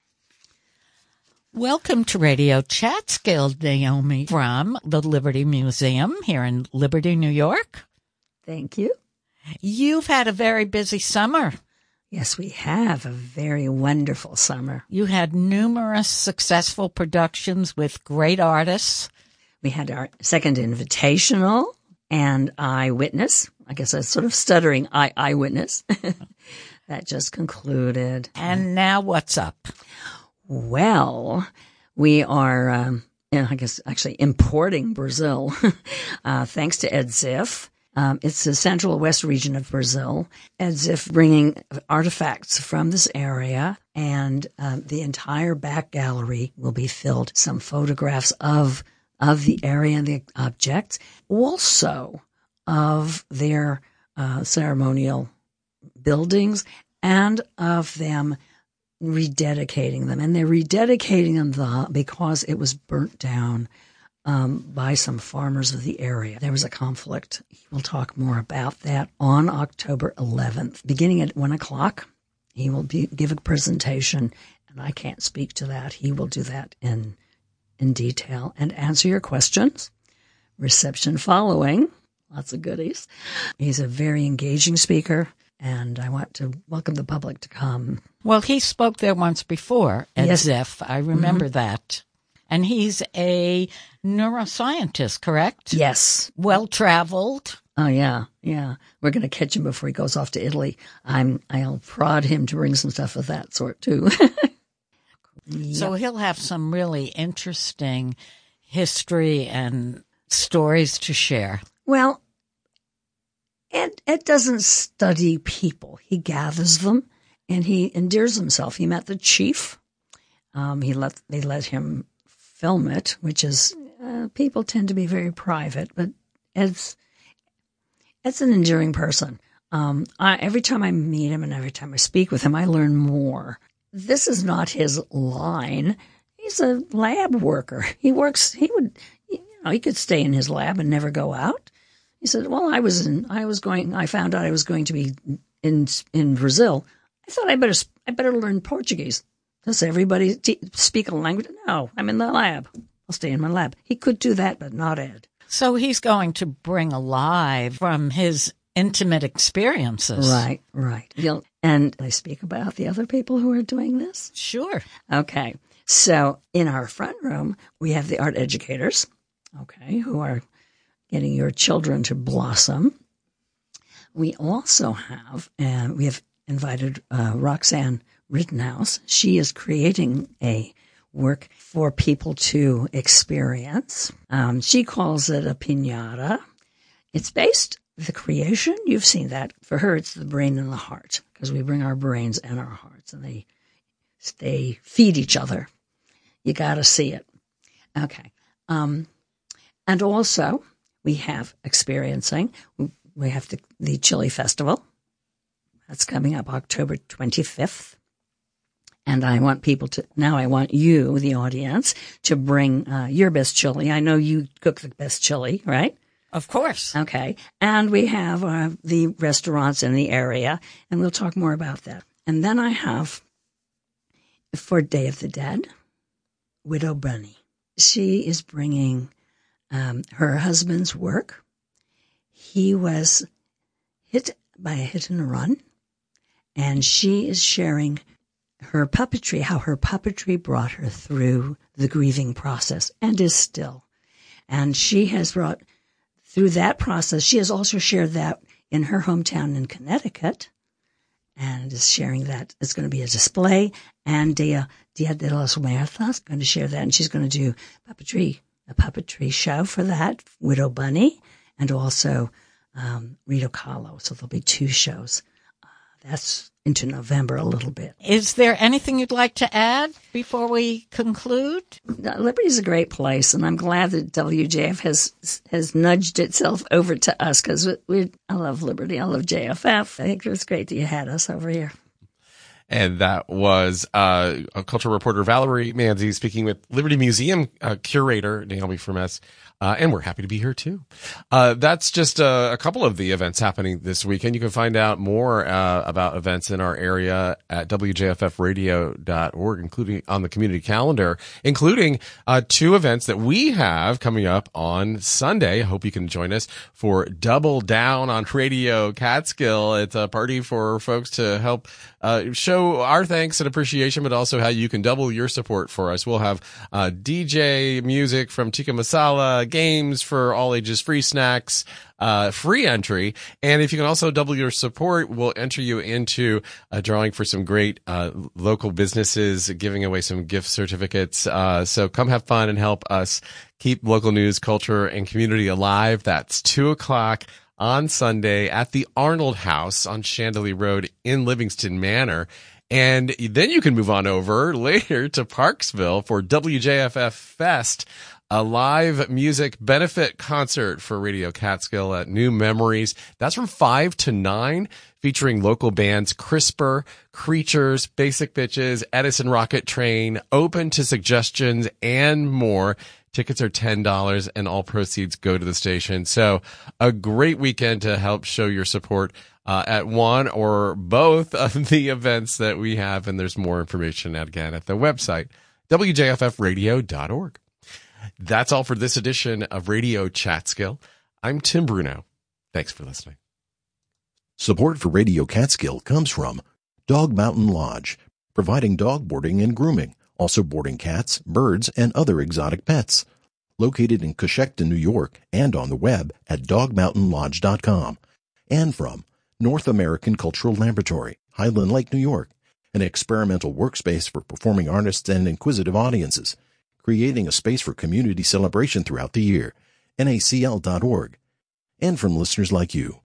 Welcome to Radio Catskill, Naomi, from the Liberty Museum here in Liberty, New York. Thank you. You've had a very busy summer. Yes, we have a very wonderful summer. You had numerous successful productions with great artists. We had our second Invitational and Eyewitness. I guess I was sort of stuttering, Eyewitness. That just concluded. And now what's up? Well, we are, I guess, actually importing Brazil, thanks to Ed Ziff. It's the central west region of Brazil. Ed Ziff bringing artifacts from this area, and the entire back gallery will be filled. Some photographs of the area and the objects, also of their ceremonial buildings and of them rededicating them. And they're rededicating them because it was burnt down by some farmers of the area. There was a conflict. We'll talk more about that on October 11th. Beginning at 1 o'clock, he will give a presentation, and I can't speak to that. He will do that in detail and answer your questions. Reception following. Lots of goodies. He's a very engaging speaker, and I want to welcome the public to come. Well, he spoke there once before at Yes. Ziff. I remember that. And he's a neuroscientist, correct? Yes. Well-traveled. Oh, yeah. Yeah. We're going to catch him before he goes off to Italy. I'll prod him to bring some stuff of that sort, too. So he'll have some really interesting history and stories to share. Well, Ed doesn't study people. He gathers them, and he endears himself. He met the chief. They let him film it, which is, people tend to be very private, but Ed's an endearing person. Every time I meet him and every time I speak with him, I learn more. This is not his line. He's a lab worker. He could stay in his lab and never go out. He said, well, I found out I was going to be in Brazil. I thought I better learn Portuguese. Does everybody speak a language? No, I'm in the lab. I'll stay in my lab. He could do that, but not Ed. So he's going to bring alive from his intimate experiences. Right. And I speak about the other people who are doing this? Sure. Okay. So in our front room, we have the art educators, who are getting your children to blossom. We also have, we have invited Roxanne Rittenhouse. She is creating a work for people to experience. She calls it a piñata. It's based, the creation, you've seen that. For her, it's the brain and the heart, because we bring our brains and our hearts, and they feed each other. You got to see it. Okay. And also, we have experiencing, we have the Chili Festival. That's coming up October 25th. And I want you, the audience, to bring your best chili. I know you cook the best chili, right? Of course. Okay. And we have the restaurants in the area, and we'll talk more about that. And then I have, for Day of the Dead, Widow Bunny. She is bringing her husband's work. He was hit by a hit and run, and she is sharing her puppetry, how her puppetry brought her through the grieving process and is still. And she has brought through that process. She has also shared that in her hometown in Connecticut and is sharing that. It's going to be a display, and Dia de los Muertos is going to share that, and she's going to do a puppetry show for that, Widow Bunny, and also Rito Kahlo. So there'll be 2 shows. That's into November a little bit. Is there anything you'd like to add before we conclude? Liberty's a great place, and I'm glad that WJF has nudged itself over to us, because I love Liberty. I love JFF. I think it was great that you had us over here. And that was a cultural reporter, Valerie Manzi, speaking with Liberty Museum curator, Naomi Firmes. And we're happy to be here, too. That's just a couple of the events happening this weekend. You can find out more about events in our area at WJFFradio.org, including on the community calendar, including 2 events that we have coming up on Sunday. I hope you can join us for Double Down on Radio Catskill. It's a party for folks to help show our thanks and appreciation, but also how you can double your support for us. We'll have DJ music from Tikka Masala, games for all ages, free snacks, free entry. And if you can also double your support, we'll enter you into a drawing for some great local businesses, giving away some gift certificates. So come have fun and help us keep local news, culture, and community alive. That's 2:00 on Sunday at the Arnold House on Chandelier Road in Livingston Manor. And then you can move on over later to Parksville for WJFF Fest, a live music benefit concert for Radio Catskill at New Memories. That's from 5 to 9, featuring local bands CRISPR, Creatures, Basic Bitches, Edison Rocket Train, Open to Suggestions, and more. Tickets are $10, and all proceeds go to the station. So a great weekend to help show your support at one or both of the events that we have. And there's more information again at the website, WJFFradio.org. That's all for this edition of Radio Catskill. I'm Tim Bruno. Thanks for listening. Support for Radio Catskill comes from Dog Mountain Lodge, providing dog boarding and grooming, also boarding cats, birds, and other exotic pets. Located in Coshecton, New York, and on the web at dogmountainlodge.com. And from North American Cultural Laboratory, Highland Lake, New York, an experimental workspace for performing artists and inquisitive audiences, creating a space for community celebration throughout the year, nacl.org. And from listeners like you.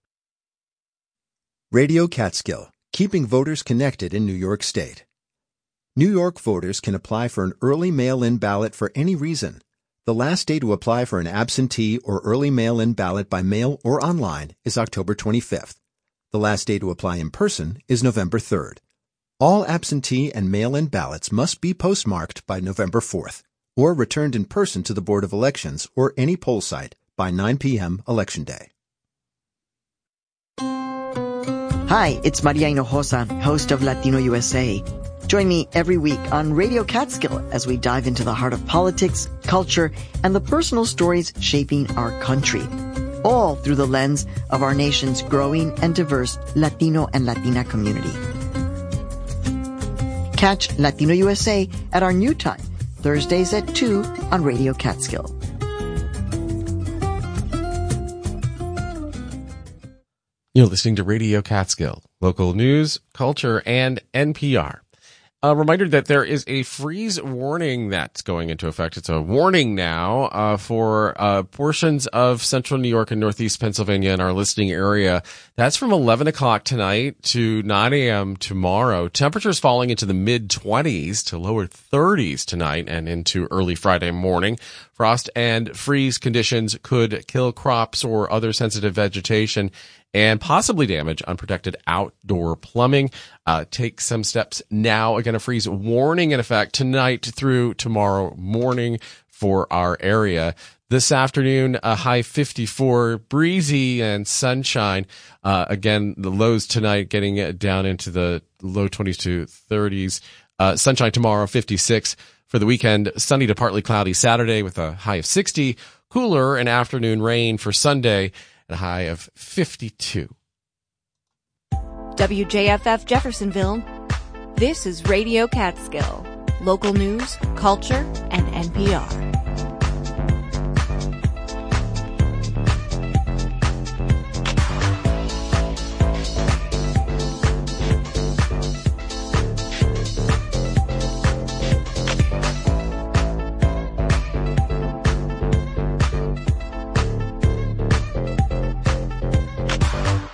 Radio Catskill, keeping voters connected in New York State. New York voters can apply for an early mail-in ballot for any reason. The last day to apply for an absentee or early mail-in ballot by mail or online is October 25th. The last day to apply in person is November 3rd. All absentee and mail-in ballots must be postmarked by November 4th or returned in person to the Board of Elections or any poll site by 9 p.m. Election Day. Hi, it's Maria Hinojosa, host of Latino USA. Join me every week on Radio Catskill as we dive into the heart of politics, culture, and the personal stories shaping our country, all through the lens of our nation's growing and diverse Latino and Latina community. Catch Latino USA at our new time, Thursdays at 2 on Radio Catskill. You're listening to Radio Catskill, local news, culture, and NPR. A reminder that there is a freeze warning that's going into effect. It's a warning now for portions of central New York and northeast Pennsylvania in our listening area. That's from 11 o'clock tonight to 9 a.m. tomorrow. Temperatures falling into the mid-20s to lower 30s tonight and into early Friday morning. Frost and freeze conditions could kill crops or other sensitive vegetation and possibly damage unprotected outdoor plumbing. Take some steps now. Again, a freeze warning in effect tonight through tomorrow morning for our area. This afternoon, a high 54, breezy and sunshine. Again, the lows tonight getting down into the low 20s to 30s. Sunshine tomorrow, 56. For the weekend, sunny to partly cloudy Saturday with a high of 60. Cooler and afternoon rain for Sunday at a high of 52. WJFF Jeffersonville. This is Radio Catskill. Local news, culture, and NPR.